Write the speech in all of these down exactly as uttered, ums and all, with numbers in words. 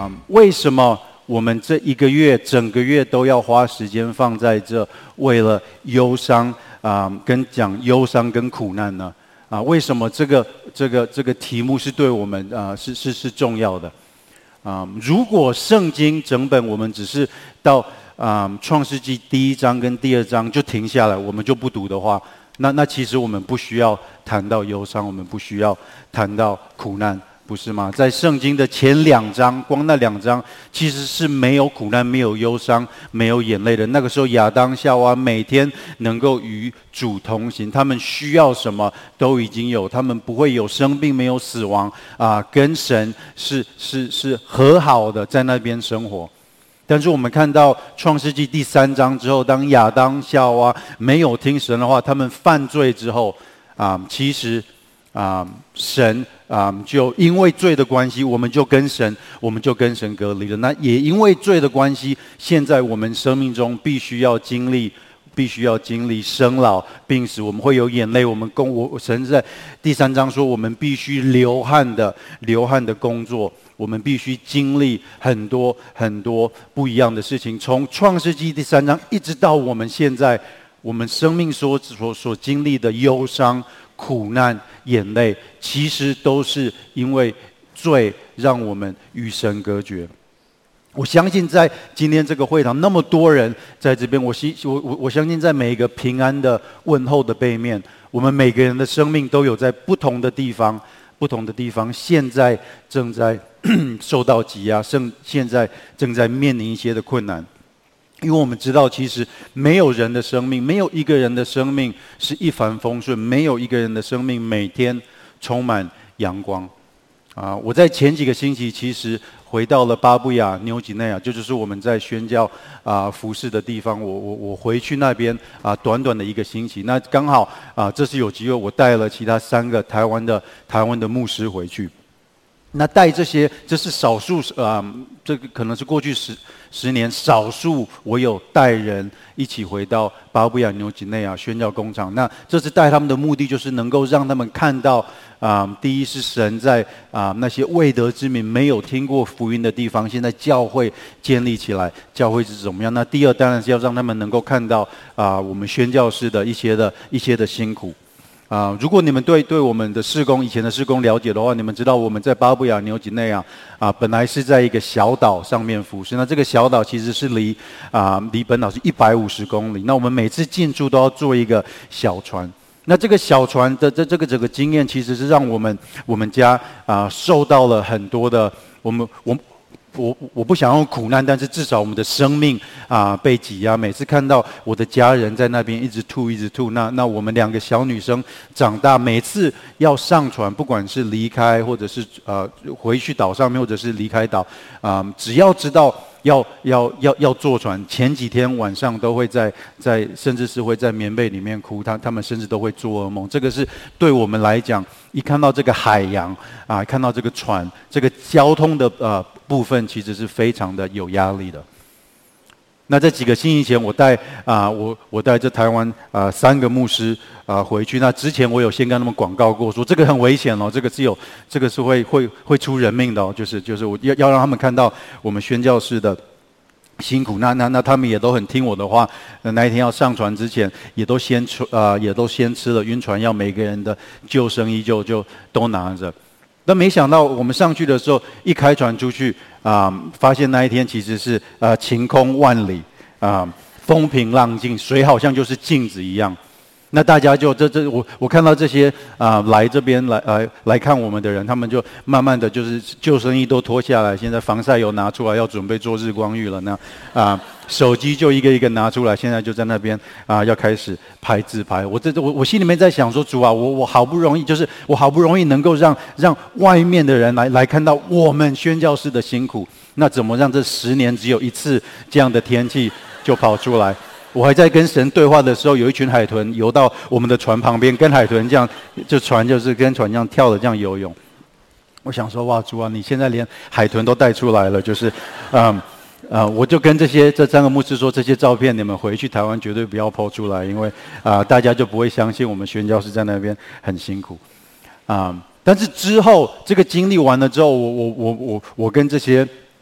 啊、为什么我们这一个月整个月都要花时间放在这，为了忧伤啊、跟讲忧伤跟苦难呢？啊，为什么这个这个这个题目是对我们啊、是是是重要的？啊、如果圣经整本我们只是到啊、创世纪第一章跟第二章就停下来，我们就不读的话，那那其实我们不需要谈到忧伤，我们不需要谈到苦难，不是吗？在圣经的前两章，光那两章其实是没有苦难、没有忧伤、没有眼泪的。那个时候，亚当夏娃每天能够与主同行，他们需要什么都已经有，他们不会有生病、没有死亡啊、跟神是是是和好的，在那边生活。但是我们看到创世纪第三章之后，当亚当夏娃没有听神的话，他们犯罪之后，啊，其实啊，神啊，就因为罪的关系，我们就跟神，我们就跟神隔离了。那也因为罪的关系，现在我们生命中必须要经历。必须要经历生老病死，我们会有眼泪。我们工，我神在第三章说，我们必须流汗的流汗的工作，我们必须经历很多很多不一样的事情。从创世纪第三章一直到我们现在，我们生命所所所经历的忧伤、苦难、眼泪，其实都是因为罪让我们与神隔绝。我相信在今天这个会堂那么多人在这边，我希我我我相信在每一个平安的问候的背面，我们每个人的生命都有在不同的地方，不同的地方现在正在受到挤压，正现在正在面临一些的困难。因为我们知道，其实没有人的生命，没有一个人的生命是一帆风顺，没有一个人的生命每天充满阳光。啊，我在前几个星期其实回到了巴布亚纽几内亚，这就是我们在宣教啊服事的地方。我我我回去那边啊，短短的一个星期，那刚好啊，这次有机会，我带了其他三个台湾的台湾的牧师回去。那带这些，这是少数啊、呃，这个可能是过去十十年少数我有带人一起回到巴布亚纽几内亚宣教工厂。那这次带他们的目的就是能够让他们看到啊、呃，第一是神在啊、呃、那些未得之民没有听过福音的地方，现在教会建立起来，教会是怎么样？那第二当然是要让他们能够看到啊、呃、我们宣教士的一些的一些的辛苦。啊、呃，如果你们对对我们的事工以前的事工了解的话，你们知道我们在巴布亚纽几内亚啊，本来是在一个小岛上面服事。那这个小岛其实是离啊离本岛是一百五十公里。那我们每次进驻都要坐一个小船。那这个小船的这这个整个经验，其实是让我们我们家啊、呃、受到了很多的我们我。我我不想用苦难，但是至少我们的生命啊、呃、被挤压。每次看到我的家人在那边一直吐一直吐，那那我们两个小女生长大，每次要上船，不管是离开或者是呃回去岛上面，或者是离开岛啊、呃，只要知道要要要要坐船，前几天晚上都会在在甚至是会在棉被里面哭，他他们甚至都会做噩梦。这个是对我们来讲，一看到这个海洋啊，看到这个船，这个交通的呃部分，其实是非常的有压力的。那在几个星期前，我带啊、呃、我我带着台湾啊、呃、三个牧师啊、呃、回去。那之前我有先跟他们广告过，说这个很危险哦，这个是有这个是会会会出人命的哦，就是就是我要要让他们看到我们宣教士的辛苦。那那那他们也都很听我的话。那一天要上船之前，也都先吃啊、呃、也都先吃了晕船药，每个人的救生衣就就都拿着。但没想到我们上去的时候，一开船出去啊、呃，发现那一天其实是呃晴空万里啊、呃，风平浪静，水好像就是镜子一样。那大家就这这我我看到这些啊、呃、来这边来来来看我们的人，他们就慢慢的就是救生衣都脱下来，现在防晒油拿出来，要准备做日光浴了。那啊、呃、手机就一个一个拿出来，现在就在那边啊、呃、要开始拍自拍。我这我我心里面在想说，主啊，我我好不容易就是我好不容易能够让让外面的人来来看到我们宣教士的辛苦，那怎么让这十年只有一次这样的天气就跑出来？我还在跟神对话的时候，有一群海豚游到我们的船旁边，跟海豚这样，就船就是跟船这样跳的这样游泳。我想说，哇，主啊，你现在连海豚都带出来了，就是，嗯，呃，我就跟这些这三个牧师说，这些照片你们回去台湾绝对不要po出来，因为啊、呃，大家就不会相信我们宣教士在那边很辛苦，啊、呃。但是之后这个经历完了之后，我我我我我跟这些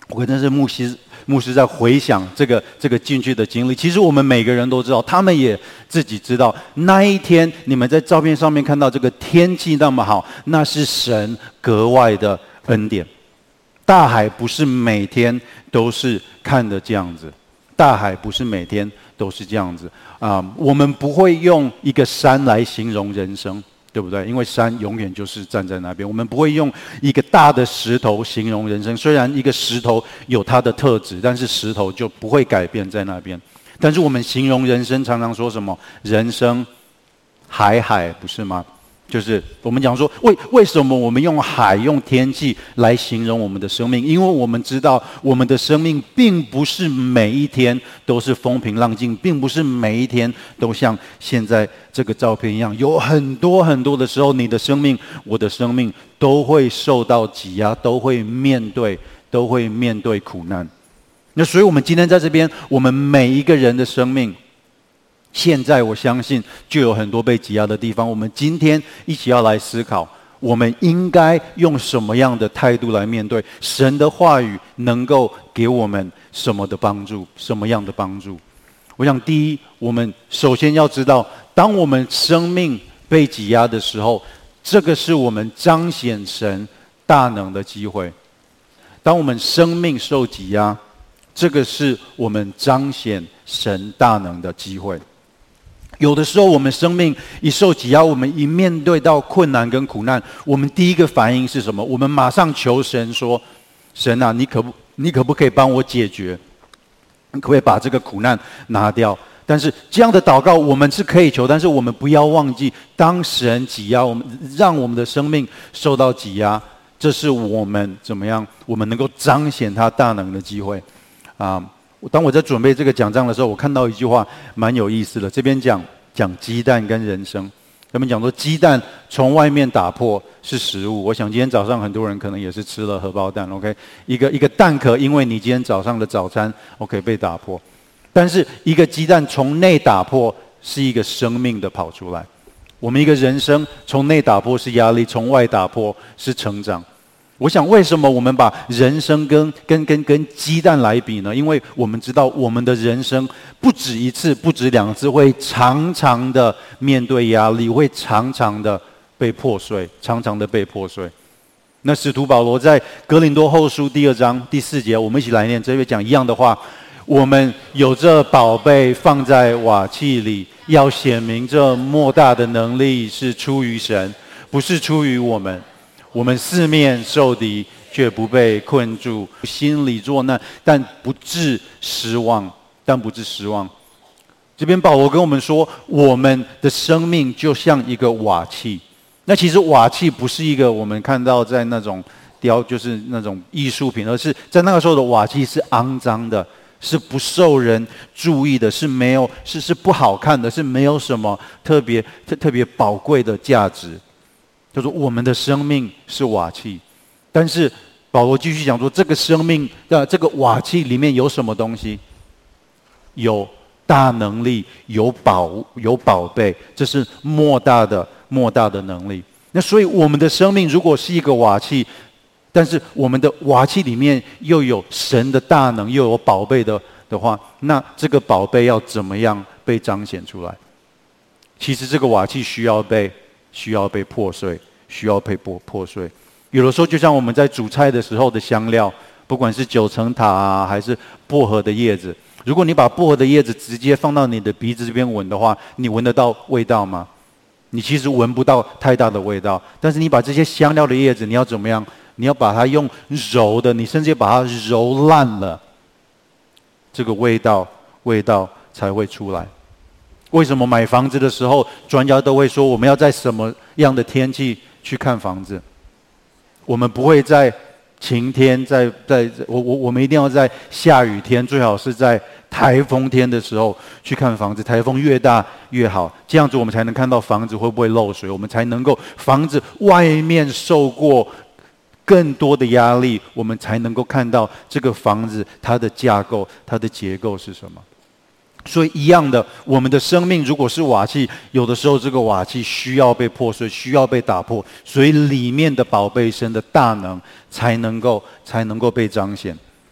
我真是牧师，牧师在回想这个这个进去的经历。其实我们每个人都知道，他们也自己知道，那一天你们在照片上面看到这个天气那么好，那是神格外的恩典。大海不是每天都是看的这样子，大海不是每天都是这样子啊、呃。我们不会用一个山来形容人生，对不对？因为山永远就是站在那边。我们不会用一个大的石头形容人生，虽然一个石头有它的特质，但是石头就不会改变在那边。但是我们形容人生，常常说什么？人生海海，不是吗？就是我们讲说，为为什么我们用海、用天气来形容我们的生命？因为我们知道，我们的生命并不是每一天都是风平浪静，并不是每一天都像现在这个照片一样，有很多很多的时候，你的生命、我的生命都会受到挤压，都会面对，都会面对苦难。那所以，我们今天在这边，我们每一个人的生命。现在我相信就有很多被挤压的地方，我们今天一起要来思考，我们应该用什么样的态度来面对神的话语，能够给我们什么的帮助，什么样的帮助？我想第一，我们首先要知道，当我们生命被挤压的时候，这个是我们彰显神大能的机会。当我们生命受挤压，这个是我们彰显神大能的机会。有的时候，我们生命一受挤压，我们一面对到困难跟苦难，我们第一个反应是什么？我们马上求神说：“神啊，你可不，你可不可以帮我解决？你可不可以把这个苦难拿掉？”但是这样的祷告我们是可以求，但是我们不要忘记，当神挤压我们，让我们的生命受到挤压，这是我们怎么样？我们能够彰显他大能的机会啊。当我在准备这个讲章的时候，我看到一句话蛮有意思的。这边讲讲鸡蛋跟人生，他们讲说鸡蛋从外面打破是食物。我想今天早上很多人可能也是吃了荷包蛋 ，OK， 一个一个蛋壳，因为你今天早上的早餐 OK 被打破，但是一个鸡蛋从内打破是一个生命的跑出来。我们一个人生从内打破是压力，从外打破是成长。我想，为什么我们把人生跟跟跟跟鸡蛋来比呢？因为我们知道，我们的人生不止一次，不止两次，会常常的面对压力，会常常的被破碎，常常的被破碎。那使徒保罗在哥林多后书第二章第四节，我们一起来念，这边讲一样的话：我们有这宝贝放在瓦器里，要显明这莫大的能力是出于神，不是出于我们。我们四面受敌，却不被困住；心里作难，但不致失望。但不致失望。这边保罗跟我们说，我们的生命就像一个瓦器。那其实瓦器不是一个我们看到在那种雕，就是那种艺术品，而是在那个时候的瓦器是肮脏的，是不受人注意的，是没有是是不好看的，是没有什么特别特特别宝贵的价值。就说我们的生命是瓦器，但是保罗继续讲说，这个生命的这个瓦器里面有什么东西？有大能力，有宝有宝贝，这是莫大的莫大的能力。那所以我们的生命如果是一个瓦器，但是我们的瓦器里面又有神的大能，又有宝贝的的话，那这个宝贝要怎么样被彰显出来？其实这个瓦器需要被需要被破碎，需要被破破碎。有的时候，就像我们在煮菜的时候的香料，不管是九层塔啊，还是薄荷的叶子，如果你把薄荷的叶子直接放到你的鼻子这边闻的话，你闻得到味道吗？你其实闻不到太大的味道。但是你把这些香料的叶子，你要怎么样？你要把它用揉的，你甚至把它揉烂了，这个味道味道才会出来。为什么买房子的时候，专家都会说我们要在什么样的天气去看房子？我们不会在晴天，在在我我我们一定要在下雨天，最好是在台风天的时候去看房子。台风越大越好，这样子我们才能看到房子会不会漏水，我们才能够房子外面受过更多的压力，我们才能够看到这个房子它的架构、它的结构是什么。所以一样的，我们的生命如果是瓦器，有的时候这个瓦器需要被破碎，需要被打破，所以里面的宝贝神的大能才能够才能够被彰显。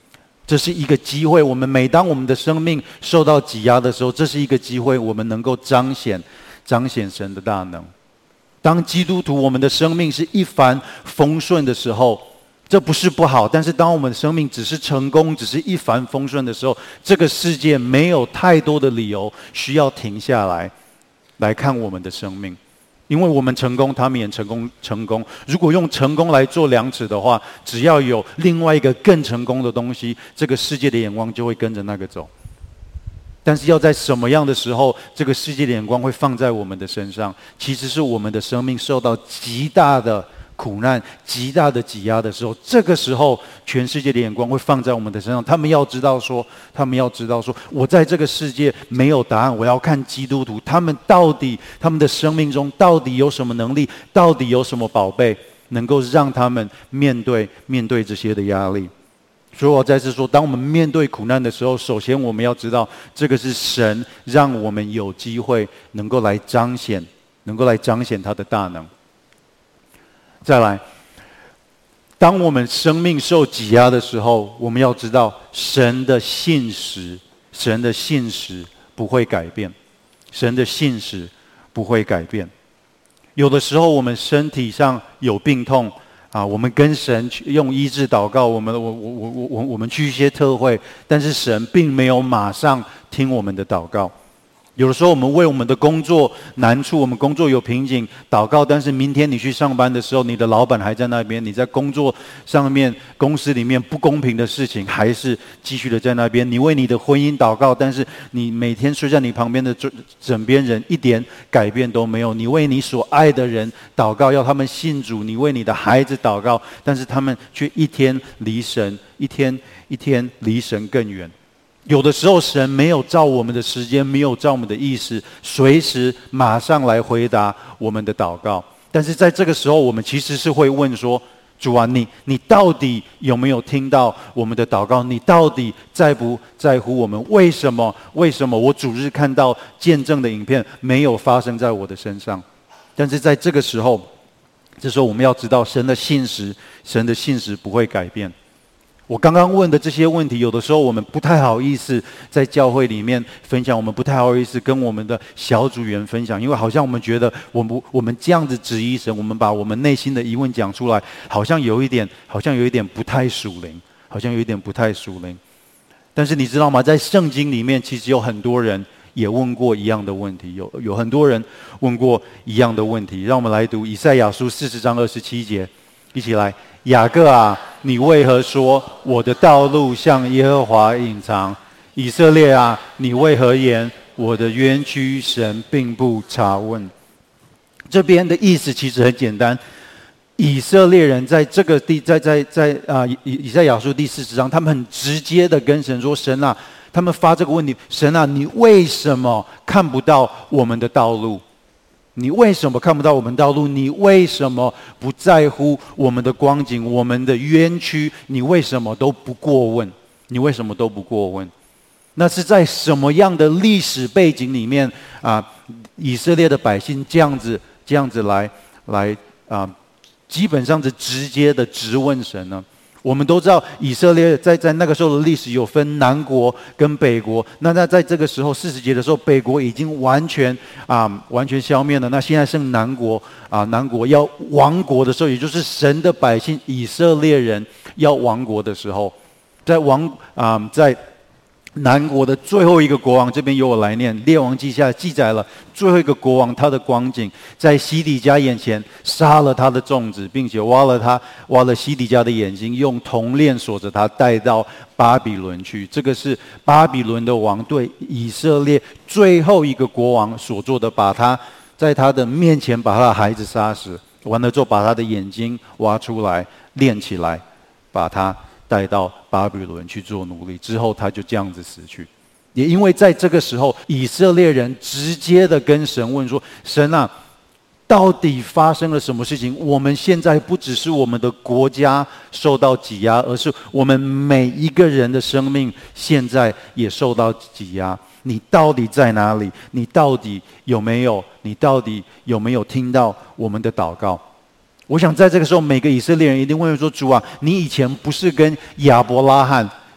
这是一个机会。我们每当我们的生命受到挤压的时候，这是一个机会，我们能够彰显彰显神的大能。当基督徒我们的生命是一帆风顺的时候，这不是不好，但是当我们的生命只是成功，只是一帆风顺的时候，这个世界没有太多的理由需要停下来来看我们的生命。因为我们成功，他们也成功成功。如果用成功来做量尺的话，只要有另外一个更成功的东西，这个世界的眼光就会跟着那个走。但是要在什么样的时候，这个世界的眼光会放在我们的身上？其实是我们的生命受到极大的苦难、极大的挤压的时候，这个时候全世界的眼光会放在我们的身上。他们要知道说，他们要知道说，我在这个世界没有答案，我要看基督徒，他们到底他们的生命中到底有什么能力，到底有什么宝贝，能够让他们面对面对这些的压力。所以我再次说，当我们面对苦难的时候，首先我们要知道，这个是神让我们有机会能够来彰显，能够来彰显他的大能。再来，当我们生命受挤压的时候，我们要知道神的信实，神的信实不会改变，神的信实不会改变。有的时候我们身体上有病痛啊，我们跟神用医治祷告，我们我我我我我们去一些特会，但是神并没有马上听我们的祷告。有的时候我们为我们的工作难处，我们工作有瓶颈祷告，但是明天你去上班的时候，你的老板还在那边，你在工作上面公司里面不公平的事情还是继续的在那边。你为你的婚姻祷告，但是你每天睡在你旁边的枕边人一点改变都没有。你为你所爱的人祷告，要他们信主，你为你的孩子祷告，但是他们却一天离神，一天一天离神更远。有的时候神没有照我们的时间，没有照我们的意思，随时马上来回答我们的祷告。但是在这个时候，我们其实是会问说，主啊，你你到底有没有听到我们的祷告？你到底在不在乎我们？为什么为什么我主日看到见证的影片没有发生在我的身上？但是在这个时候，这时候我们要知道神的信实，神的信实不会改变。我刚刚问的这些问题，有的时候我们不太好意思在教会里面分享，我们不太好意思跟我们的小组员分享，因为好像我们觉得我们我们这样子质疑神，我们把我们内心的疑问讲出来，好像有一点好像有一点不太属灵，好像有一点不太属灵。但是你知道吗？在圣经里面，其实有很多人也问过一样的问题，有有很多人问过一样的问题。让我们来读以赛亚书四十章二十七节，一起来。雅各啊，你为何说我的道路向耶和华隐藏？以色列啊，你为何言我的冤屈神并不查问？这边的意思其实很简单，以色列人在这个地，在在在啊以以赛亚书第四十章，他们很直接的跟神说：神啊，他们发这个问题，神啊，你为什么看不到我们的道路？你为什么看不到我们道路？你为什么不在乎我们的光景、我们的冤屈？你为什么都不过问？你为什么都不过问？那是在什么样的历史背景里面啊？以色列的百姓这样子、这样子来来啊，基本上是直接的质问神呢？我们都知道，以色列在在那个时候的历史有分南国跟北国。那那在这个时候四十节的时候，北国已经完全啊完全消灭了。那现在剩南国啊，南国要亡国的时候，也就是神的百姓以色列人要亡国的时候，在亡啊在南国的最后一个国王，这边由我来念，列王记下记载了最后一个国王他的光景，在西底家眼前杀了他的众子，并且挖了他挖了西底家的眼睛，用铜链锁着他，带到巴比伦去。这个是巴比伦的王对以色列最后一个国王所做的，把他在他的面前把他的孩子杀死，完了之后把他的眼睛挖出来链起来，把他带到巴比伦去做奴隶，之后他就这样子死去。也因为在这个时候，以色列人直接的跟神问说：神啊，到底发生了什么事情？我们现在不只是我们的国家受到挤压，而是我们每一个人的生命现在也受到挤压。你到底在哪里？你到底有没有？你到底有没有听到我们的祷告？我想在这个时候，每个以色列人一定会说：主啊，你以前不是跟亚伯拉罕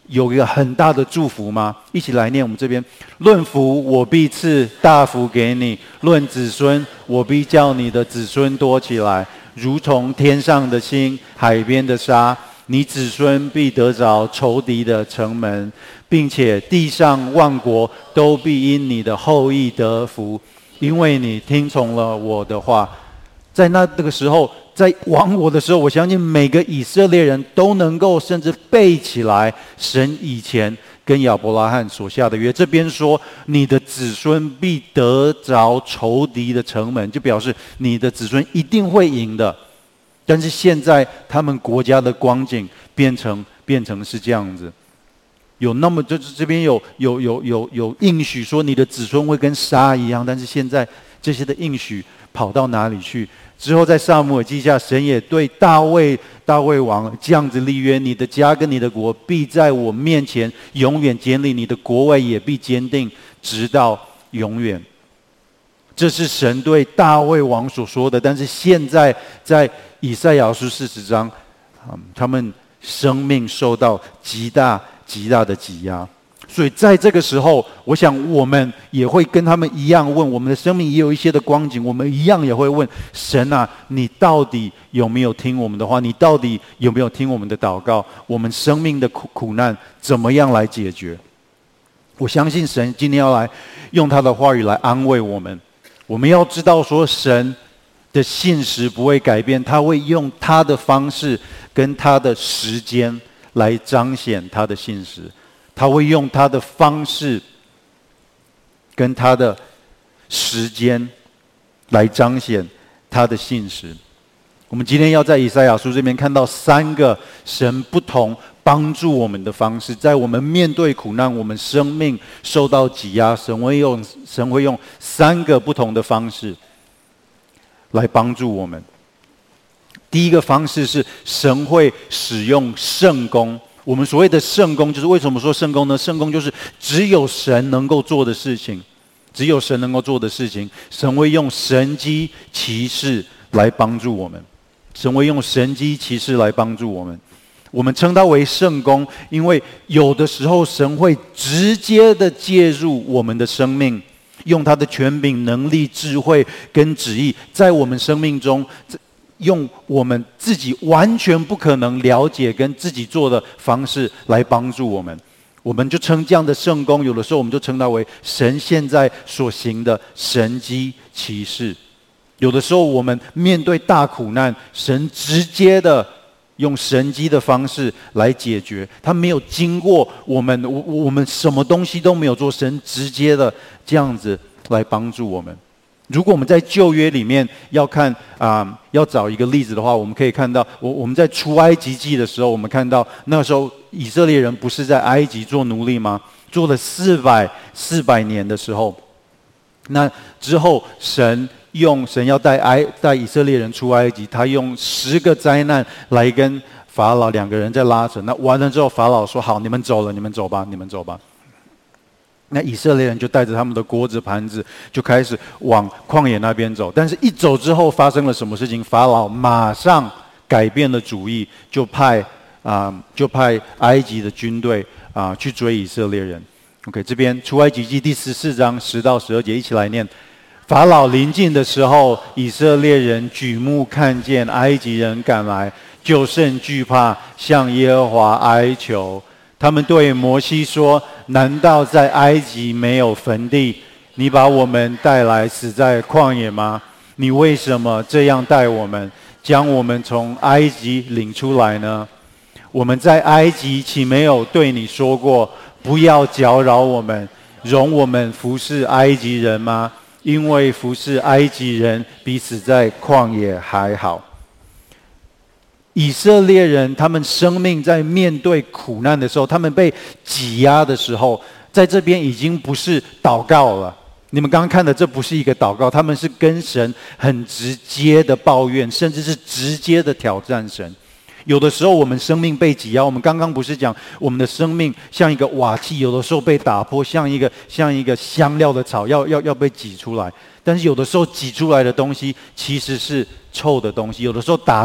有一个很大的祝福吗？一起来念，我们这边：论福，我必赐大福给你；论子孙，我必叫你的子孙多起来，如同天上的星，海边的沙。你子孙必得着仇敌的城门，并且地上万国都必因你的后裔得福，因为你听从了我的话。在那这个时候，在亡国的时候，我相信每个以色列人都能够甚至背起来神以前跟亚伯拉罕所下的约。这边说你的子孙必得着仇敌的城门，就表示你的子孙一定会赢的。但是现在他们国家的光景变成变成是这样子，有那么就是这边有有有有有应许说你的子孙会跟沙一样，但是现在这些的应许跑到哪里去？之后在撒母耳记下，神也对大卫大卫王这样子立约：你的家跟你的国必在我面前永远坚立，你的国位也必坚定，直到永远。这是神对大卫王所说的，但是现在在以赛亚书四十章，嗯，他们生命受到极大极大的挤压，所以在这个时候，我想我们也会跟他们一样问，我们的生命也有一些的光景，我们一样也会问神啊，你到底有没有听我们的话？你到底有没有听我们的祷告？我们生命的苦苦难怎么样来解决？我相信神今天要来用他的话语来安慰我们。我们要知道说，神的信实不会改变，他会用他的方式跟他的时间来彰显他的信实，他会用他的方式跟他的时间来彰显他的信实。我们今天要在以赛亚书这边看到三个神不同帮助我们的方式，在我们面对苦难，我们生命受到挤压，神会用神会用三个不同的方式来帮助我们。第一个方式是神会使用圣工。我们所谓的圣工，就是为什么说圣工呢？圣工就是只有神能够做的事情，只有神能够做的事情。神会用神迹奇事来帮助我们，神会用神迹奇事来帮助我们。我们称它为圣工，因为有的时候神会直接的介入我们的生命，用他的权柄、能力、智慧跟旨意，在我们生命中，用我们自己完全不可能了解跟自己做的方式来帮助我们。我们就称这样的圣工，有的时候我们就称它为神现在所行的神迹奇事。有的时候我们面对大苦难，神直接的用神迹的方式来解决，他没有经过我们，我我们什么东西都没有做，神直接的这样子来帮助我们。如果我们在旧约里面要看啊、呃，要找一个例子的话，我们可以看到，我我们在出埃及记的时候，我们看到那时候以色列人不是在埃及做奴隶吗？做了四百四百年的时候，那之后神。用神要带埃带以色列人出埃及，他用十个灾难来跟法老两个人在拉扯。那完了之后，法老说：“好，你们走了，你们走吧，你们走吧。”那以色列人就带着他们的锅子盘子，就开始往旷野那边走。但是，一走之后发生了什么事情？法老马上改变了主意，就派啊、呃，就派埃及的军队啊、呃、去追以色列人。OK， 这边出埃及记第十四章十到十二节，一起来念。法老临近的时候，以色列人举目看见埃及人赶来，就甚惧怕，向耶和华哀求。他们对摩西说：“难道在埃及没有坟地？你把我们带来死在旷野吗？你为什么这样待我们，将我们从埃及领出来呢？我们在埃及岂没有对你说过，不要搅扰我们，容我们服侍埃及人吗？因为服侍埃及人比死在旷野还好。”以色列人他们生命在面对苦难的时候，他们被挤压的时候，在这边已经不是祷告了。你们刚刚看的这不是一个祷告，他们是跟神很直接的抱怨，甚至是直接的挑战神。有的时候我们生命被挤压，我们刚刚不是讲我们的生命像一个瓦器，有的时候被打破，像一个像一个香料的草，要要要被挤出来。但是有的时候挤出来的东西其实是臭的东西，有的时候打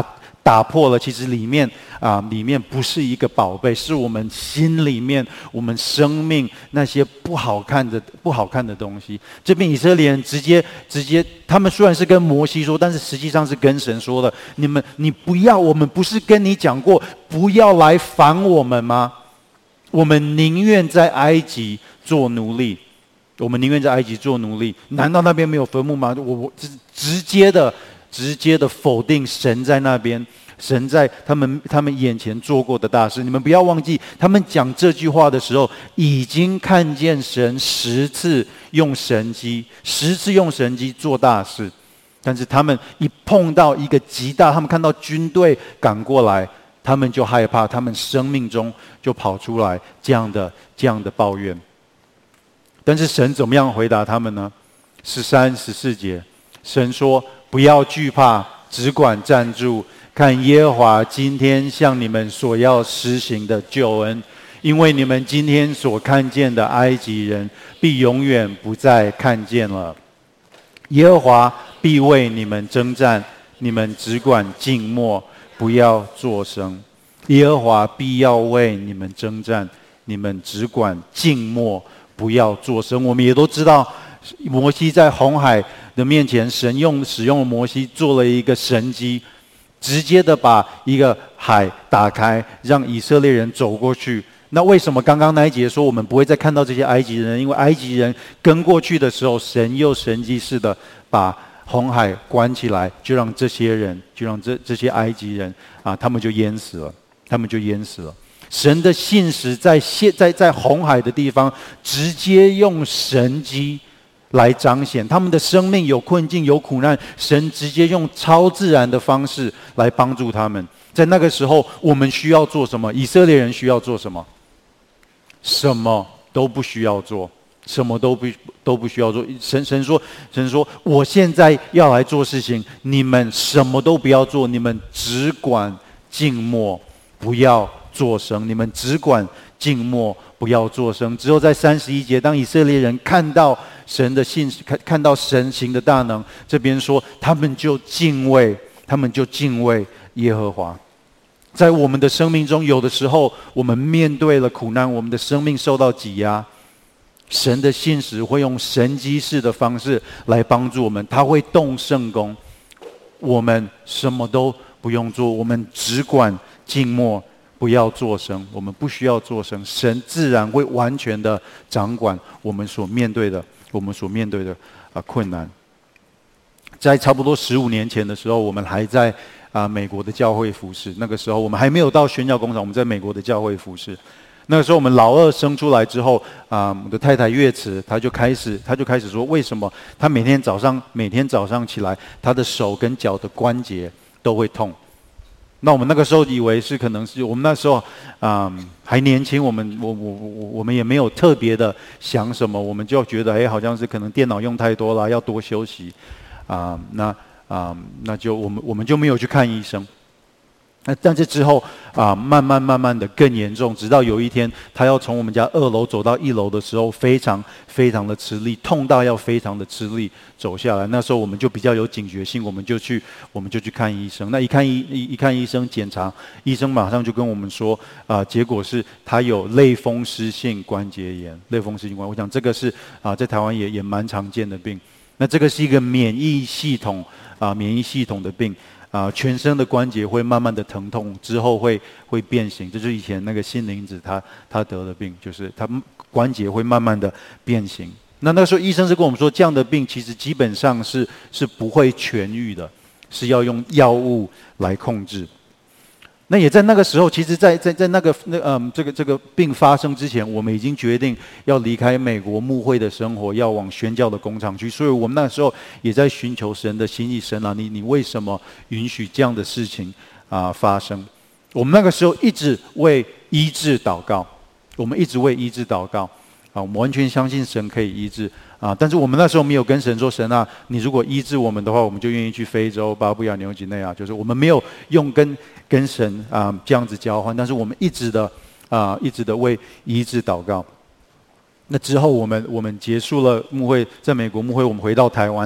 打破了，其实里面啊、里面不是一个宝贝，是我们心里面、我们生命那些不好看的、不好看的东西。这边以色列人直接、直接，他们虽然是跟摩西说，但是实际上是跟神说的：你们，你不要，我们不是跟你讲过，不要来烦我们吗？我们宁愿在埃及做奴隶。我们宁愿在埃及做奴隶，难道那边没有坟墓吗？我我直直接的、直接的否定神在那边，神在他们他们眼前做过的大事。你们不要忘记，他们讲这句话的时候，已经看见神十次用神迹，十次用神迹做大事。但是他们一碰到一个极大，他们看到军队赶过来，他们就害怕，他们生命中就跑出来这样的这样的抱怨。但是神怎么样回答他们呢？十三、十四节，神说：“不要惧怕，只管站住，看耶和华今天向你们所要施行的救恩，因为你们今天所看见的埃及人，必永远不再看见了。耶和华必为你们征战，你们只管静默，不要作声。耶和华必要为你们征战，你们只管静默。”不要作声。我们也都知道，摩西在红海的面前，神用使用摩西做了一个神迹，直接的把一个海打开，让以色列人走过去。那为什么刚刚那一节说我们不会再看到这些埃及人？因为埃及人跟过去的时候，神又神迹似的把红海关起来，就让这些人，就让这这些埃及人啊，他们就淹死了，他们就淹死了。神的信实在现在在红海的地方，直接用神迹来彰显他们的生命有困境有苦难，神直接用超自然的方式来帮助他们。在那个时候，我们需要做什么？以色列人需要做什么？什么都不需要做，什么都不都不需要做。神神说，神说，我现在要来做事情，你们什么都不要做，你们只管静默，不要作声，你们只管静默，不要作声。之后在三十一节，当以色列人看到神的信，看看到神行的大能，这边说他们就敬畏，他们就敬畏耶和华。在我们的生命中，有的时候我们面对了苦难，我们的生命受到挤压，神的信实会用神迹式的方式来帮助我们，他会动圣工，我们什么都不用做，我们只管静默，不要作声。我们不需要作声，神自然会完全的掌管我们所面对的我们所面对的、呃、困难。在差不多十五年前的时候，我们还在啊、呃、美国的教会服事。那个时候我们还没有到宣教工厂，我们在美国的教会服事。那个时候我们老二生出来之后啊、呃，我的太太月慈，她就开始她就开始说，为什么她每天早上每天早上起来，她的手跟脚的关节都会痛。那我们那个时候以为是可能是我们那时候啊、嗯、还年轻，我们我我我我们也没有特别的想什么，我们就觉得哎，好像是可能电脑用太多了，要多休息啊、呃。那啊、呃、那就我们我们就没有去看医生。那但是之后啊、呃，慢慢慢慢的更严重，直到有一天，他要从我们家二楼走到一楼的时候，非常非常的吃力，痛到要非常的吃力走下来。那时候我们就比较有警觉性，我们就去我们就去看医生。那一看医一一看医生检查，医生马上就跟我们说，啊、呃，结果是他有类风湿性关节炎。类风湿性关节，我想这个是啊、呃，在台湾也也蛮常见的病。那这个是一个免疫系统啊、呃，免疫系统的病。啊、呃，全身的关节会慢慢的疼痛，之后会会变形，这就是以前那个心灵子他他得的病，就是他关节会慢慢的变形。那那时候医生是跟我们说，这样的病其实基本上是是不会痊愈的，是要用药物来控制。那也在那个时候，其实在在在那个那嗯这个这个病发生之前，我们已经决定要离开美国牧会的生活，要往宣教的工厂去。所以我们那时候也在寻求神的心意，神啊，你你为什么允许这样的事情啊、呃、发生？我们那个时候一直为医治祷告，我们一直为医治祷告啊，我们完全相信神可以医治啊。但是我们那时候没有跟神说，神啊，你如果医治我们的话，我们就愿意去非洲、巴布亚纽几内亚，就是我们没有用跟跟神啊、呃、这样子交换，但是我们一直的啊、呃、一直的为医治祷告。那之后我们我们结束了牧会，在美国牧会，我们回到台湾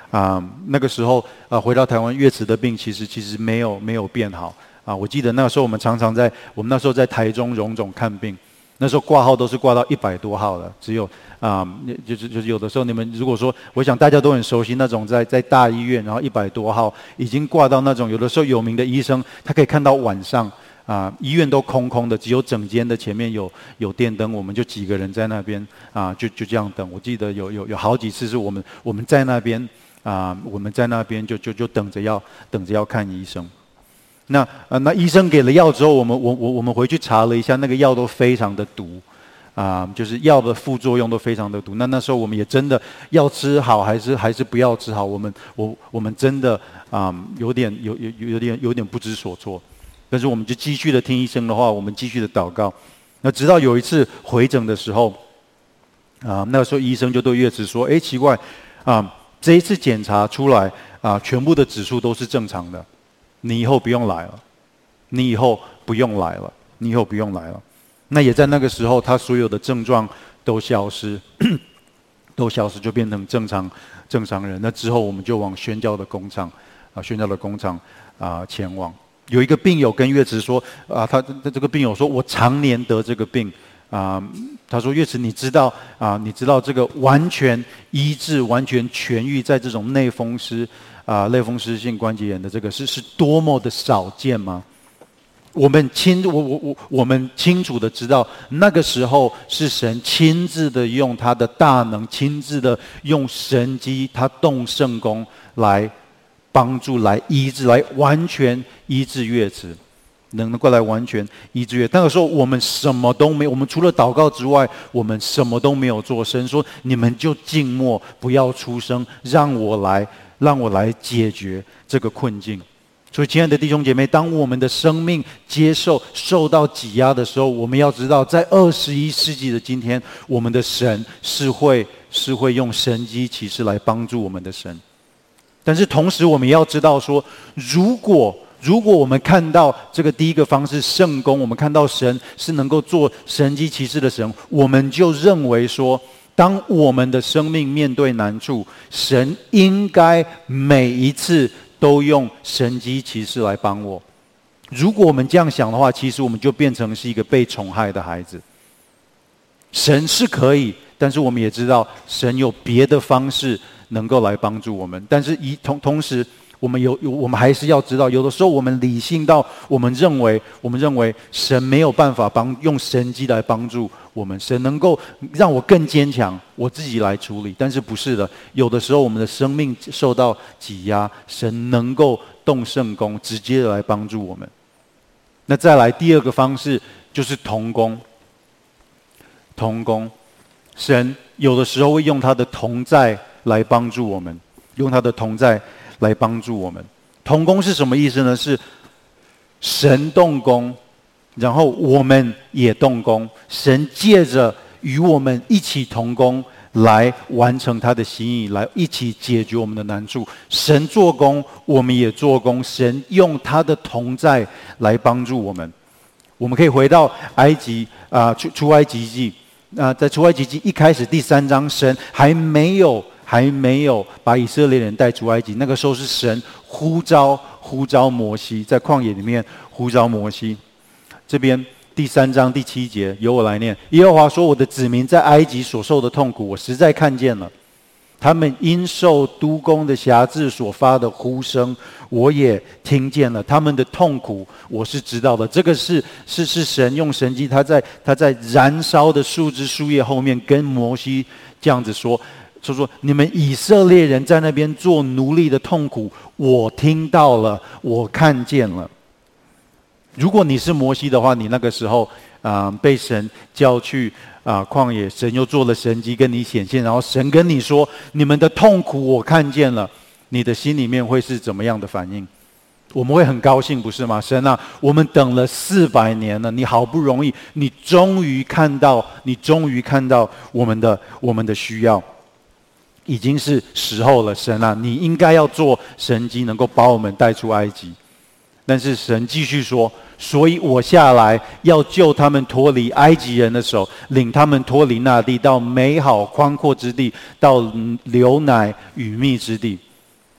啊、那个时候啊、回到台湾，月子的病其实其实没有没有变好啊。我记得那个时候我们常常在我们那时候在台中荣总看病，那时候挂号都是挂到一百多号的，只有啊、就是就是有的时候你们如果说，我想大家都很熟悉那种在在大医院，然后一百多号已经挂到那种有的时候有名的医生，他可以看到晚上。啊，医院都空空的，只有整间的前面有有电灯，我们就几个人在那边啊，就就这样等。我记得有有有好几次是我们我们在那边啊，我们在那边就就就等着要等着要看医生。那啊，那医生给了药之后，我们我我我们回去查了一下，那个药都非常的毒啊，就是药的副作用都非常的毒。那那时候我们也真的要吃好还是还是不要吃好？我们我我们真的啊，有点有有有点有点不知所措。但是我们就继续的听医生的话，我们继续的祷告。那直到有一次回诊的时候，啊，那个时候医生就对月子说：“哎，奇怪，啊，这一次检查出来啊，全部的指数都是正常的，你以后不用来了，你以后不用来了，你以后不用来了。”那也在那个时候，他所有的症状都消失，都消失，就变成正常正常人。那之后我们就往宣教的工厂啊，宣教的工厂啊前往。有一个病友跟月子说啊，他这个病友说，我常年得这个病啊。他说，月子你知道啊，你知道这个完全医治、完全痊愈，在这种类风湿啊、类风湿性关节炎的这个是是多么的少见吗？我们清我我我我们清楚的知道，那个时候是神亲自的用他的大能，亲自的用神机，他动圣功来。帮助来医治，来完全医治月子，能够来完全医治月。那个时候我们什么都没有，我们除了祷告之外，我们什么都没有做。神说：“你们就静默，不要出声，让我来，让我来解决这个困境。”所以，亲爱的弟兄姐妹，当我们的生命接受受到挤压的时候，我们要知道，在二十一世纪的今天，我们的神是会是会用神迹奇事来帮助我们的神。但是同时，我们也要知道说，如果如果我们看到这个第一个方式圣功，我们看到神是能够做神迹奇事的神，我们就认为说，当我们的生命面对难处，神应该每一次都用神迹奇事来帮我。如果我们这样想的话，其实我们就变成是一个被宠害的孩子。神是可以，但是我们也知道，神有别的方式。能够来帮助我们，但是一同同时，我们有有我们还是要知道，有的时候我们理性到我们认为，我们认为神没有办法帮用神迹来帮助我们，神能够让我更坚强，我自己来处理。但是不是的，有的时候我们的生命受到挤压，神能够动圣功，直接的来帮助我们。那再来第二个方式就是同工，同工，神有的时候会用他的同在。来帮助我们，用他的同在来帮助我们。同工是什么意思呢？是神动工，然后我们也动工。神借着与我们一起同工，来完成他的心意，来一起解决我们的难处。神做工，我们也做工。神用他的同在来帮助我们。我们可以回到埃及啊，出出埃及记啊，在出埃及记一开始第三章，神还没有。还没有把以色列人带出埃及，那个时候是神呼召呼召摩西，在旷野里面呼召摩西。这边第三章第七节，由我来念。耶和华说：“我的子民在埃及所受的痛苦，我实在看见了；他们因受督工的辖制所发的呼声，我也听见了。他们的痛苦，我是知道的。”这个是是是神用神迹，他在他在燃烧的树枝树叶后面跟摩西这样子说。就说你们以色列人在那边做奴隶的痛苦，我听到了，我看见了。如果你是摩西的话，你那个时候啊、呃、被神叫去啊、呃、旷野，神又做了神迹跟你显现，然后神跟你说你们的痛苦我看见了，你的心里面会是怎么样的反应？我们会很高兴，不是吗？神啊，我们等了四百年了，你好不容易，你终于看到，你终于看到我们的我们的需要。已经是时候了，神啊，你应该要做神迹，能够把我们带出埃及。但是神继续说，所以我下来要救他们脱离埃及人的手，领他们脱离那地，到美好宽阔之地，到流奶与蜜之地。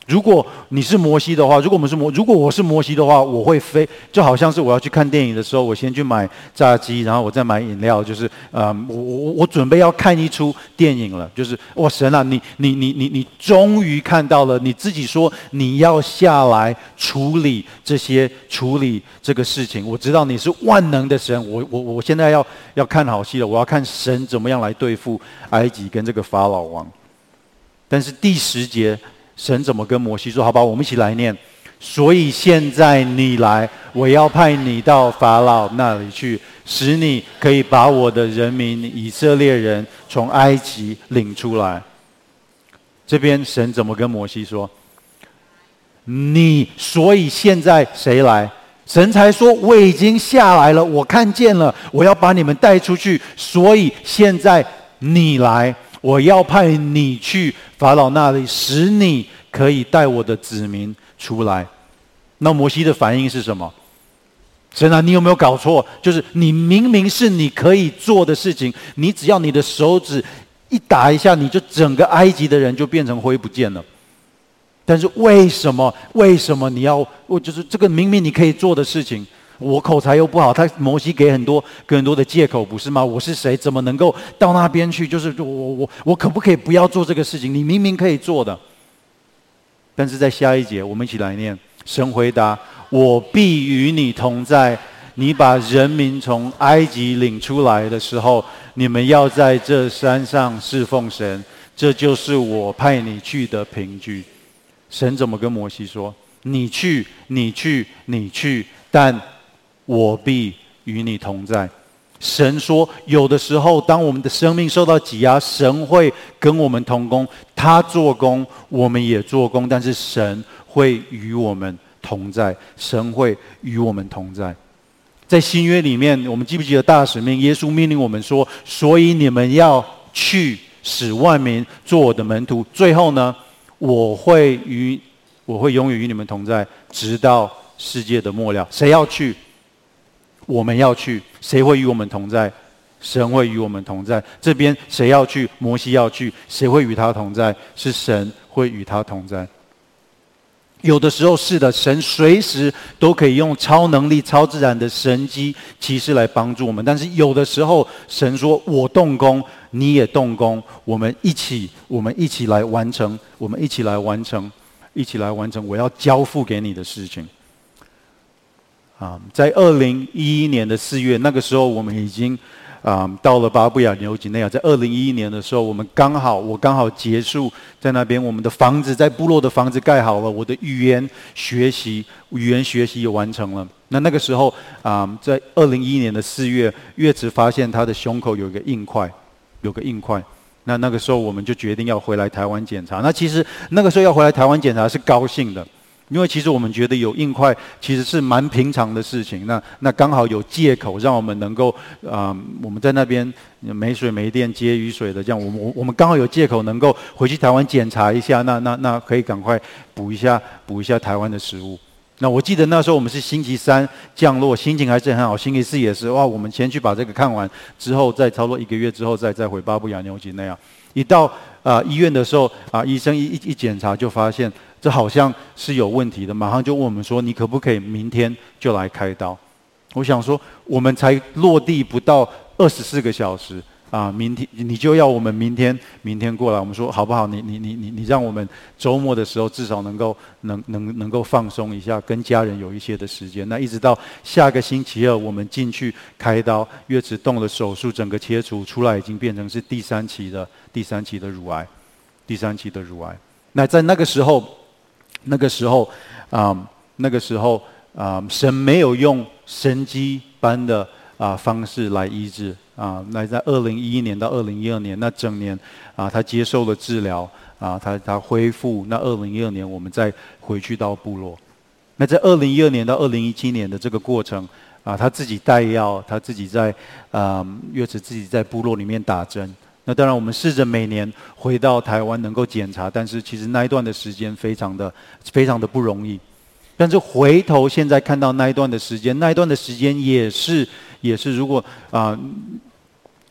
如果你是摩西的话，如果我们是摩，如果我是摩西的话，我会飞，就好像是我要去看电影的时候，我先去买炸鸡，然后我再买饮料，就是呃，我我我准备要看一出电影了，就是哇神啊，你你你你你终于看到了，你自己说你要下来处理这些处理这个事情，我知道你是万能的神，我我我现在要要看好戏了，我要看神怎么样来对付埃及跟这个法老王。但是第十节。神怎么跟摩西说？好吧，我们一起来念。所以现在你来，我要派你到法老那里去，使你可以把我的人民以色列人从埃及领出来。这边神怎么跟摩西说？你所以现在谁来？神才说我已经下来了，我看见了，我要把你们带出去。所以现在你来。我要派你去法老那里，使你可以带我的子民出来。那摩西的反应是什么？神啊，你有没有搞错？就是你明明是你可以做的事情，你只要你的手指一打一下，你就整个埃及的人就变成灰不见了。但是为什么？为什么你要？我就是这个明明你可以做的事情。我口才又不好，他摩西给很多给很多的借口，不是吗？我是谁？怎么能够到那边去？就是我我我可不可以不要做这个事情？你明明可以做的。但是在下一节，我们一起来念。神回答：我必与你同在。你把人民从埃及领出来的时候，你们要在这山上侍奉神，这就是我派你去的凭据。神怎么跟摩西说？你去，你去，你去，但我必与你同在。神说，有的时候当我们的生命受到挤压，神会跟我们同工，他做工我们也做工，但是神会与我们同在，神会与我们同在。在新约里面，我们记不记得大使命？耶稣命令我们说，所以你们要去，使万民做我的门徒。最后呢，我会与我会永远与你们同在，直到世界的末了。谁要去？我们要去。谁会与我们同在？神会与我们同在。这边谁要去？摩西要去。谁会与他同在？是神会与他同在。有的时候是的，神随时都可以用超能力、超自然的神迹奇事来帮助我们。但是有的时候，神说：“我动工，你也动工，我们一起，我们一起来完成，我们一起来完成，一起来完成我要交付给你的事情。”啊，在二零一一年的四月，那个时候我们已经啊到了巴布亚纽几内亚。在二零一一年的时候，我们刚好我刚好结束在那边，我们的房子在部落的房子盖好了，我的语言学习语言学习也完成了。那那个时候啊，在二零一一年的四月，月子发现他的胸口有一个硬块，有个硬块。那那个时候我们就决定要回来台湾检查。那其实那个时候要回来台湾检查是高兴的。因为其实我们觉得有硬块其实是蛮平常的事情，那那刚好有借口让我们能够啊、呃，我们在那边没水没电接雨水的，这样我们我们刚好有借口能够回去台湾检查一下，那那那可以赶快补一下补一下台湾的食物。那我记得那时候我们是星期三降落，心情还是很好。星期四也是哇，我们先去把这个看完之后，再差不多一个月之后再再回巴布亚纽几内亚。一到啊、呃、医院的时候啊、呃，医生一一一检查就发现。这好像是有问题的，马上就问我们说：“你可不可以明天就来开刀？”我想说，我们才落地不到二十四个小时啊，明天你就要我们明天明天过来？我们说好不好？你你你你你让我们周末的时候至少能够能能能够放松一下，跟家人有一些的时间。那一直到下个星期二，我们进去开刀，月子动了手术，整个切除出来，已经变成是第三期的第三期的乳癌，第三期的乳癌。那在那个时候。那个时候，啊、嗯，那个时候，啊、嗯，神没有用神迹般的啊、呃、方式来医治啊。那在二零一一年到二零一二年那整年啊，他接受了治疗啊，他他恢复。那二零一二年我们再回去到部落。那在二零一二年到二零一七年的这个过程啊，他自己带药，他自己在啊，月子自己在部落里面打针。那当然，我们试着每年回到台湾能够检查，但是其实那一段的时间非常的、非常的不容易。但是回头现在看到那一段的时间，那一段的时间也是、也是，如果啊、呃，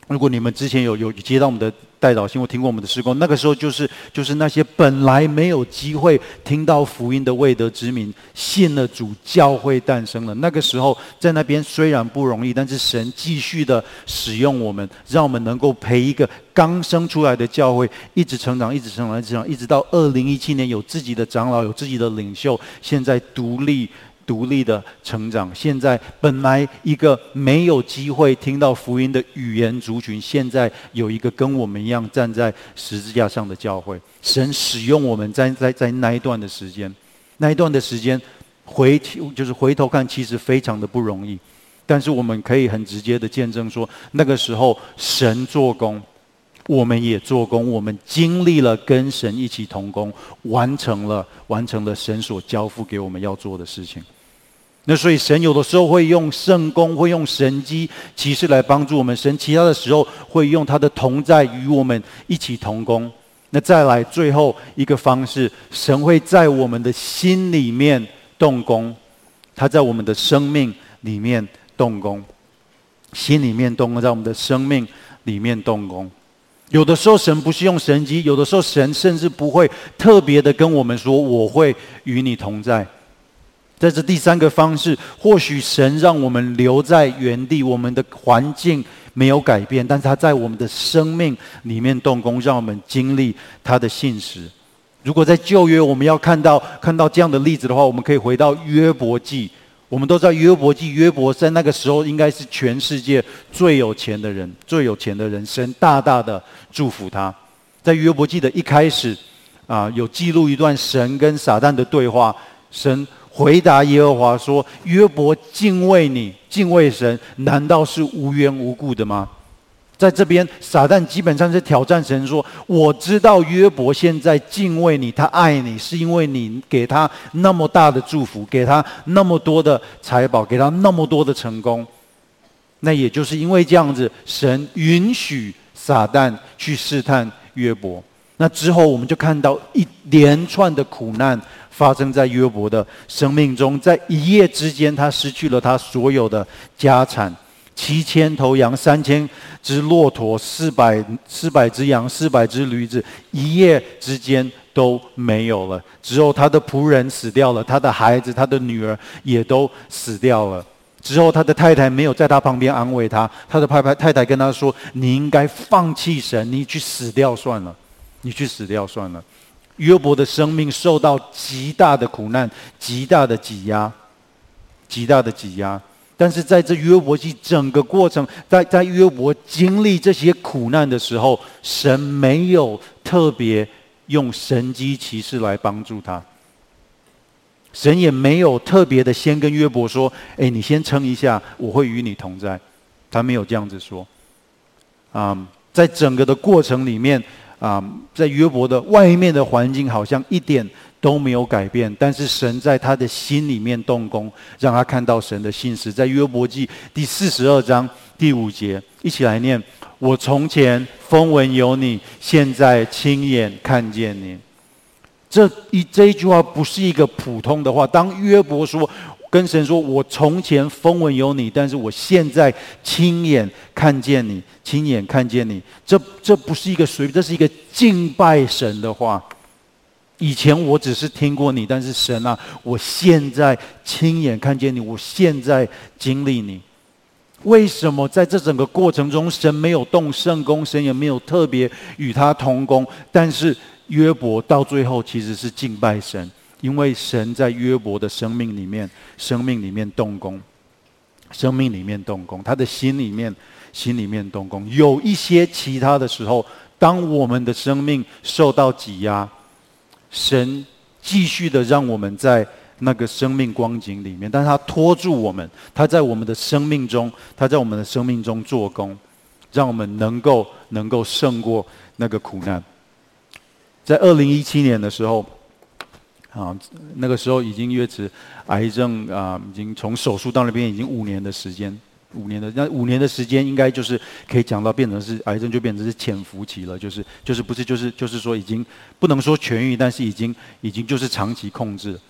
如果你们之前有有接到我们的代祷信或听过我们的事工，那个时候就是就是那些本来没有机会听到福音的未得之民，信了主，教会诞生了。那个时候在那边虽然不容易，但是神继续的使用我们，让我们能够陪一个刚生出来的教会一直成长，一直成长，一直成长，一直到二零一七年有自己的长老，有自己的领袖，现在独立。独立的成长，现在本来一个没有机会听到福音的语言族群，现在有一个跟我们一样站在十字架上的教会。神使用我们在在在那一段的时间，那一段的时间回就是回头看，其实非常的不容易。但是我们可以很直接的见证说，那个时候神做工，我们也做工，我们经历了跟神一起同工，完成了完成了神所交付给我们要做的事情。那所以神有的时候会用圣工，会用神迹奇事来帮助我们，神其他的时候会用他的同在与我们一起同工。那再来最后一个方式，神会在我们的心里面动工，他在我们的生命里面动工，心里面动工，在我们的生命里面动工。有的时候神不是用神迹，有的时候神甚至不会特别的跟我们说我会与你同在。在这第三个方式，或许神让我们留在原地，我们的环境没有改变，但是他在我们的生命里面动工，让我们经历他的信实。如果在旧约我们要看到看到这样的例子的话，我们可以回到约伯记。我们都知道约伯记，约伯在那个时候应该是全世界最有钱的人，最有钱的人，神大大的祝福他。在约伯记的一开始啊，有记录一段神跟撒旦的对话，神回答耶和华说：约伯敬畏你，敬畏神，难道是无缘无故的吗？在这边撒旦基本上是挑战神说，我知道约伯现在敬畏你，他爱你，是因为你给他那么大的祝福，给他那么多的财宝，给他那么多的成功。那也就是因为这样子，神允许撒旦去试探约伯。那之后我们就看到一连串的苦难发生在约伯的生命中，在一夜之间他失去了他所有的家产，七千头羊，三千只骆驼，四百四百只羊，四百只驴子，一夜之间都没有了。之后他的仆人死掉了，他的孩子，他的女儿也都死掉了。之后他的太太没有在他旁边安慰他，他的太太太太跟他说：你应该放弃神，你去死掉算了，你去死掉算了。约伯的生命受到极大的苦难，极大的挤压，极大的挤压。但是在这约伯记整个过程，在在约伯经历这些苦难的时候，神没有特别用神迹奇事来帮助他，神也没有特别的先跟约伯说：哎，你先撑一下，我会与你同在。他没有这样子说。嗯，在整个的过程里面，啊、嗯，在约伯的外面的环境好像一点都没有改变，但是神在他的心里面动工，让他看到神的信实。在约伯记第四十二章第五节，一起来念：我从前风闻有你，现在亲眼看见你。这一这一句话不是一个普通的话。当约伯说跟神说：我从前风闻有你，但是我现在亲眼看见你，亲眼看见你。这这不是一个随便，这是一个敬拜神的话。以前我只是听过你，但是神啊，我现在亲眼看见你，我现在经历你。为什么在这整个过程中，神没有动圣工，神也没有特别与他同工，但是约伯到最后其实是敬拜神？因为神在约伯的生命里面，生命里面动工，生命里面动工，他的心里面，心里面动工。有一些其他的时候，当我们的生命受到挤压，神继续的让我们在那个生命光景里面，但是他拖住我们，他在我们的生命中，他在我们的生命中做工，让我们能够能够胜过那个苦难。在二零一七年的时候。啊，那个时候已经约持癌症啊，已经从手术到那边已经五年的时间，五年的那五年的时间，应该就是可以讲到变成是癌症就变成是潜伏期了，就是就是不是就是就是说已经不能说痊愈，但是已经已经就是长期控制。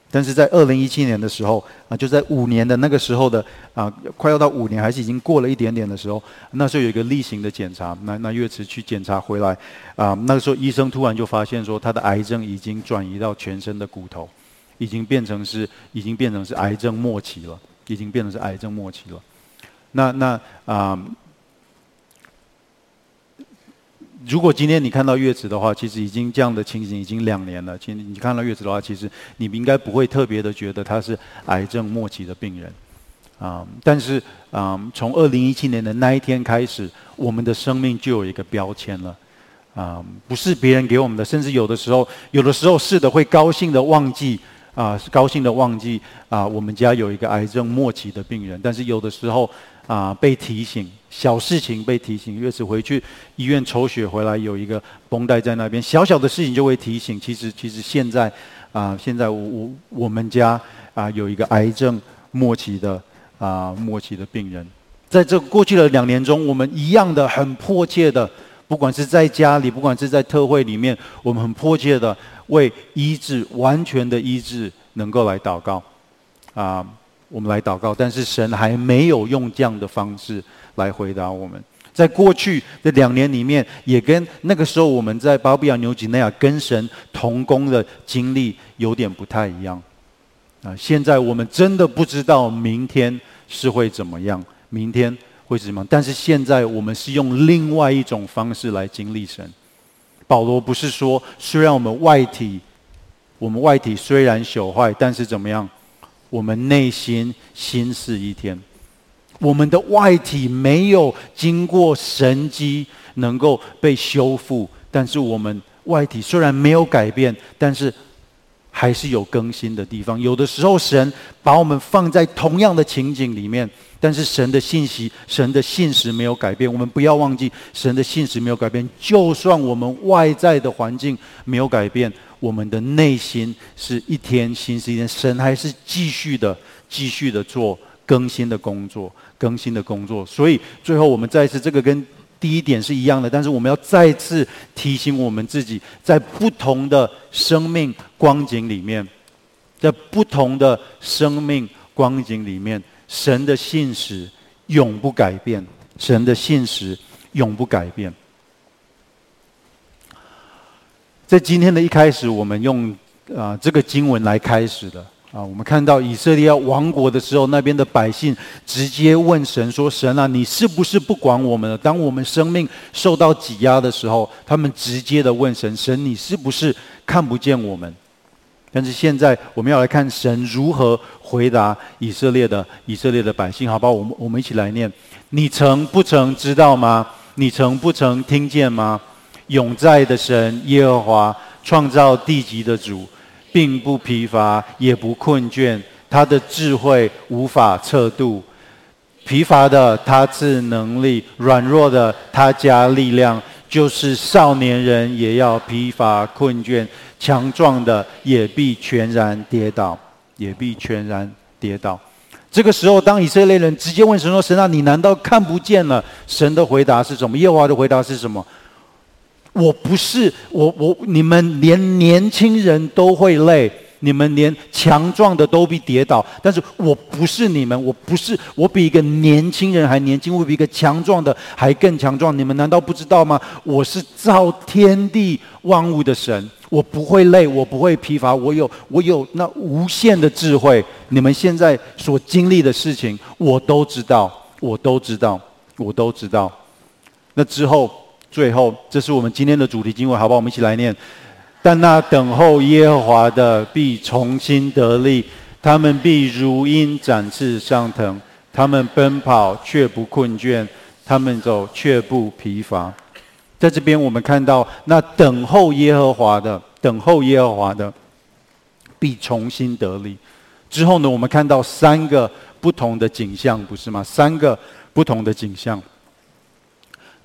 但是在二零一七年的时候啊，就在五年的那个时候的啊，快要到五年，还是已经过了一点点的时候，那时候有一个例行的检查，那那岳池去检查回来啊，那个时候医生突然就发现说，他的癌症已经转移到全身的骨头，已经变成是已经变成是癌症末期了，已经变成是癌症末期了。那那啊。如果今天你看到岳池的话，其实已经这样的情形已经两年了。其实你看到岳池的话，其实你应该不会特别的觉得他是癌症末期的病人，啊、嗯，但是啊、嗯，从二零一七年的那一天开始，我们的生命就有一个标签了，啊、嗯，不是别人给我们的，甚至有的时候，有的时候是的会高兴的忘记啊，高兴的忘记啊，我们家有一个癌症末期的病人，但是有的时候啊，被提醒。小事情被提醒，岳池回去医院抽血回来，有一个绷带在那边，小小的事情就会提醒。其实，其实现在啊、呃，现在我我我们家啊、呃、有一个癌症末期的啊、呃、末期的病人，在这过去的两年中，我们一样的很迫切的，不管是在家里，不管是在特会里面，我们很迫切的为医治、完全的医治能够来祷告啊、呃，我们来祷告，但是神还没有用这样的方式来回答我们。在过去的两年里面，也跟那个时候我们在巴布亚纽几内亚跟神同工的经历有点不太一样啊。现在我们真的不知道明天是会怎么样，明天会怎么样？但是现在我们是用另外一种方式来经历神。保罗不是说，虽然我们外体，我们外体虽然朽坏，但是怎么样？我们内心新似一天。我们的外体没有经过神迹能够被修复，但是我们外体虽然没有改变，但是还是有更新的地方。有的时候神把我们放在同样的情景里面，但是神的信息、神的信实没有改变。我们不要忘记，神的信实没有改变。就算我们外在的环境没有改变，我们的内心是一天新是一天，神还是继续的、继续的做更新的工作。更新的工作，所以最后我们再一次，这个跟第一点是一样的，但是我们要再次提醒我们自己，在不同的生命光景里面，在不同的生命光景里面，神的信实永不改变，神的信实永不改变。在今天的一开始，我们用啊、呃、这个经文来开始的。啊，我们看到以色列要亡国的时候，那边的百姓直接问神说：“神啊，你是不是不管我们了？当我们生命受到挤压的时候，他们直接的问神：神，你是不是看不见我们？”但是现在我们要来看神如何回答以色列的以色列的百姓，好不好？我们我们一起来念：你曾不曾知道吗？你曾不曾听见吗？永在的神耶和华，创造地极的主。并不疲乏，也不困倦，他的智慧无法测度。疲乏的他赐能力，软弱的他加力量。就是少年人也要疲乏困倦，强壮的也必全然跌倒，也必全然跌倒。这个时候，当以色列人直接问神说：“神啊，你难道看不见了？”神的回答是什么？耶和华的回答是什么？我不是我我你们连年轻人都会累，你们连强壮的都必跌倒，但是我不是你们，我不是我比一个年轻人还年轻，我比一个强壮的还更强壮。你们难道不知道吗？我是造天地万物的神，我不会累，我不会疲乏，我有我有那无限的智慧。你们现在所经历的事情，我都知道，我都知道，我都知道。那之后。最后，这是我们今天的主题经文，好不好？我们一起来念：但那等候耶和华的必重新得力，他们必如鹰展翅上腾，他们奔跑却不困倦，他们走却不疲乏。在这边，我们看到那等候耶和华的，等候耶和华的必重新得力。之后呢，我们看到三个不同的景象，不是吗？三个不同的景象。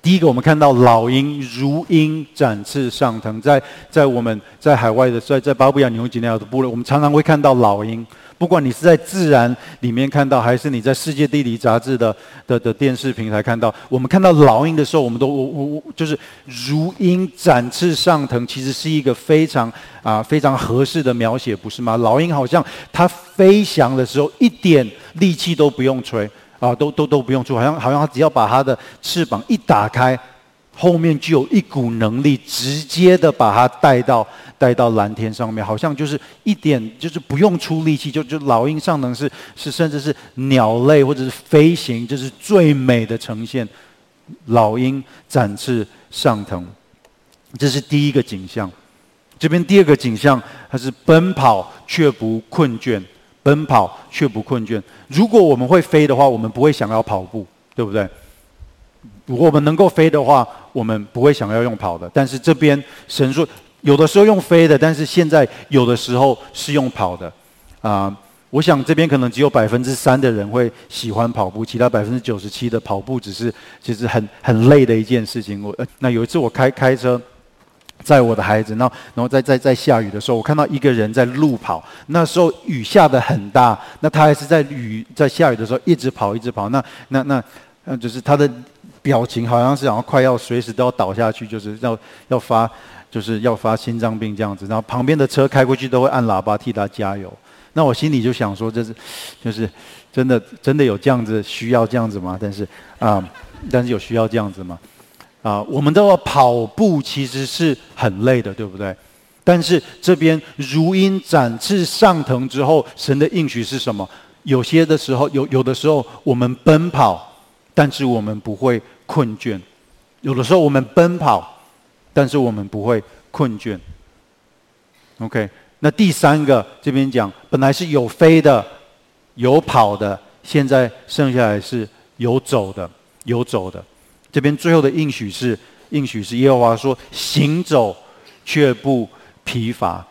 第一个，我们看到老鹰如鹰展翅上腾，在在我们在海外的，在在巴布亚纽几内亚的部落，我们常常会看到老鹰。不管你是在自然里面看到，还是你在世界地理杂志的的的电视平台看到，我们看到老鹰的时候，我们都我我就是如鹰展翅上腾，其实是一个非常啊、非常合适的描写，不是吗？老鹰好像它飞翔的时候，一点力气都不用吹。啊，都都都不用做，好像好像他只要把他的翅膀一打开，后面就有一股能力，直接的把它带到带到蓝天上面，好像就是一点就是不用出力气，就就老鹰上腾是是甚至是鸟类或者是飞行，就是最美的呈现。老鹰展翅上腾，这是第一个景象。这边第二个景象，它是奔跑却不困倦。奔跑却不困倦。如果我们会飞的话，我们不会想要跑步，对不对？如果我们能够飞的话，我们不会想要用跑的。但是这边神说，有的时候用飞的，但是现在有的时候是用跑的。啊、呃，我想这边可能只有百分之三的人会喜欢跑步，其他百分之九十七的跑步只是其实很很累的一件事情。我、呃、那有一次我开开车。载我的孩子，然后然后在在在下雨的时候，我看到一个人在路跑。那时候雨下得很大，那他还是在雨在下雨的时候一直跑一直跑。那那那那就是他的表情好像是好像快要随时都要倒下去，就是要要发就是要发心脏病这样子。然后旁边的车开过去都会按喇叭替他加油。那我心里就想说，这是就是真的真的有这样子需要这样子吗？但是啊、呃，但是有需要这样子吗？啊，我们都要跑步，其实是很累的，对不对？但是这边如鹰展翅上腾之后，神的应许是什么？有些的时候，有有的时候我们奔跑，但是我们不会困倦；有的时候我们奔跑，但是我们不会困倦。OK， 那第三个这边讲，本来是有飞的、有跑的，现在剩下来是有走的、有走的。这边最后的应许是，应许是耶和华说：“行走却不疲乏。”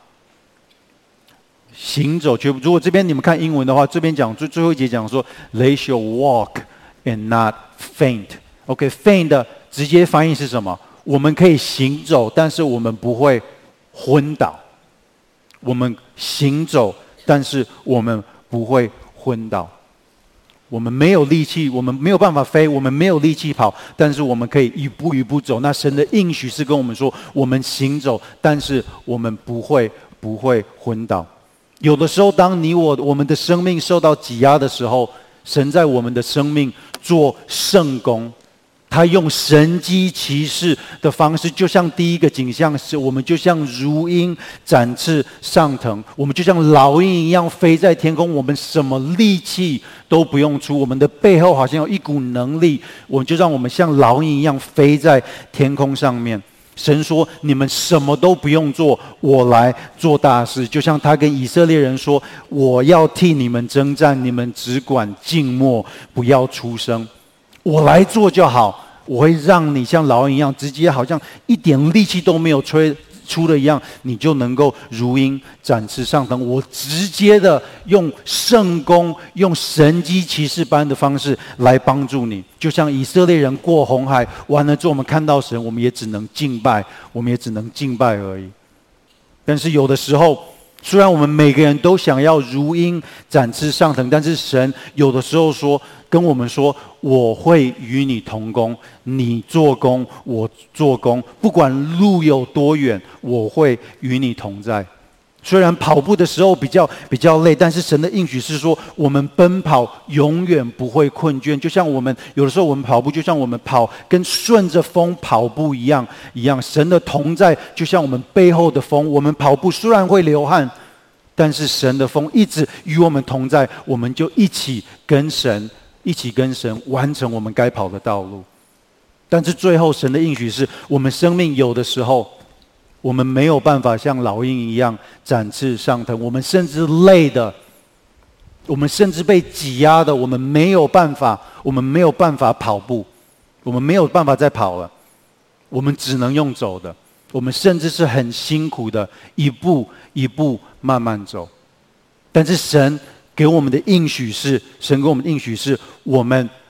行走却不……如果这边你们看英文的话，这边讲最最后一节讲说 ，They shall walk and not faint。OK，faint 直接翻译是什么？我们可以行走，但是我们不会昏倒。我们行走，但是我们不会昏倒。我们没有力气，我们没有办法飞，我们没有力气跑，但是我们可以一步一步走。那神的应许是跟我们说，我们行走，但是我们不会不会昏倒。有的时候，当你我我们的生命受到挤压的时候，神在我们的生命做圣工。他用神机骑士的方式，就像第一个景象是，我们就像如鹰展翅上腾，我们就像老鹰一样飞在天空，我们什么力气都不用出，我们的背后好像有一股能力，我们就让我们像老鹰一样飞在天空上面。神说：“你们什么都不用做，我来做大事。”就像他跟以色列人说：“我要替你们征战，你们只管静默，不要出声。”我来做就好，我会让你像老鹰一样，直接好像一点力气都没有吹出的一样，你就能够如鹰展翅上腾。我直接的用圣功，用神机骑士般的方式来帮助你，就像以色列人过红海完了之后，我们看到神，我们也只能敬拜，我们也只能敬拜而已。但是有的时候，虽然我们每个人都想要如鹰展翅上腾，但是神有的时候说跟我们说：“我会与你同工，你做工，我做工，不管路有多远，我会与你同在。”虽然跑步的时候比较比较累，但是神的应许是说，我们奔跑永远不会困倦。就像我们有的时候我们跑步，就像我们跑跟顺着风跑步一样一样。神的同在就像我们背后的风，我们跑步虽然会流汗，但是神的风一直与我们同在，我们就一起跟神一起跟神完成我们该跑的道路。但是最后神的应许是，我们生命有的时候我们没有办法像老鹰一样展翅上腾，我们甚至累的，我们甚至被挤压的，我们没有办法，我们没有办法跑步，我们没有办法再跑了，我们只能用走的，我们甚至是很辛苦的，一步一步慢慢走。但是神给我们的应许是，神给我们的应许是，我们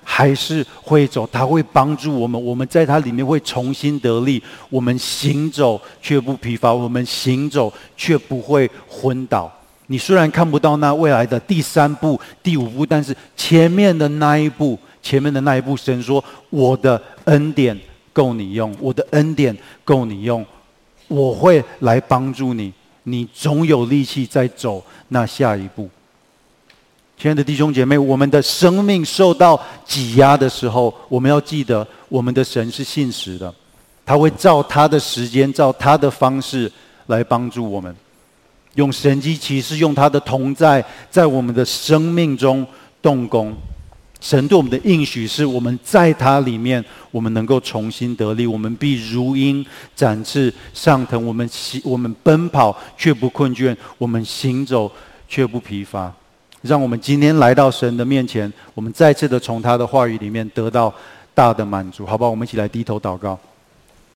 还是会走，他会帮助我们，我们在他里面会重新得力。我们行走却不疲乏，我们行走却不会昏倒。你虽然看不到那未来的第三步、第五步，但是前面的那一步，前面的那一步，神说：“我的恩典够你用，我的恩典够你用，我会来帮助你，你总有力气再走那下一步。”亲爱的弟兄姐妹，我们的生命受到挤压的时候，我们要记得，我们的神是信实的，他会照他的时间，照他的方式来帮助我们，用神迹奇事，用他的同在，在我们的生命中动工。神对我们的应许是，我们在他里面，我们能够重新得力，我们必如鹰展翅上腾，我们我们奔跑却不困倦，我们行走却不疲乏。让我们今天来到神的面前，我们再次的从他的话语里面得到大的满足，好不好？我们一起来低头祷告。